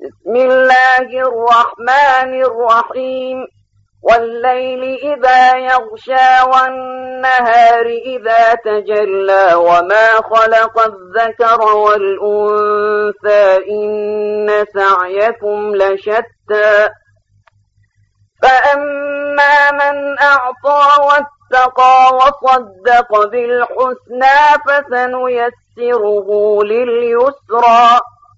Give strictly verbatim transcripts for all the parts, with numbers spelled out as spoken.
بسم الله الرحمن الرحيم والليل إذا يغشى والنهار إذا تجلى وما خلق الذكر والأنثى إن سعيكم لشتى فأما من أعطى واتقى وصدق بالحسنى فسنيسره لليسرى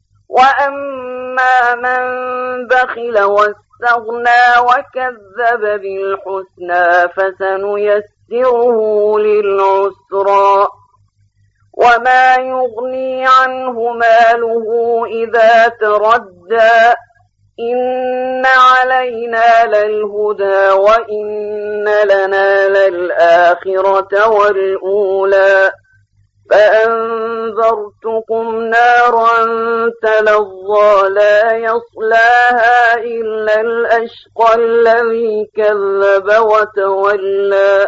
وأما من بخل واستغنى وكذب بالحسنى فسنيسره للعسرى وما يغني عنه ماله إذا تردى إن علينا للهدى وإن لنا للآخرة والأولى فأنذرتكم نارا تلظى لا يصلاها إلا الأشقى الذي كذب وتولى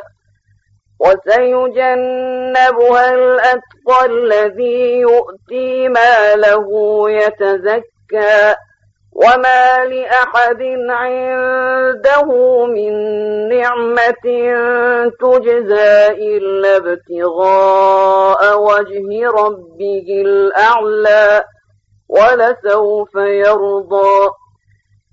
وسيجنبها الأتقى الذي يؤتي ماله يتزكى وما لأحد عنده من نعمة تجزى إلا ابتغاء وجه ربه الأعلى ولسوف يرضى